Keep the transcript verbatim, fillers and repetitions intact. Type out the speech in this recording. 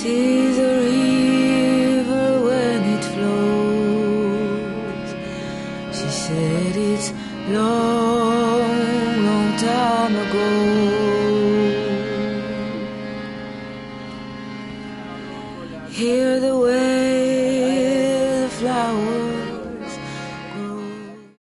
see the river when it flows. She said it's long, long time ago. Hear the way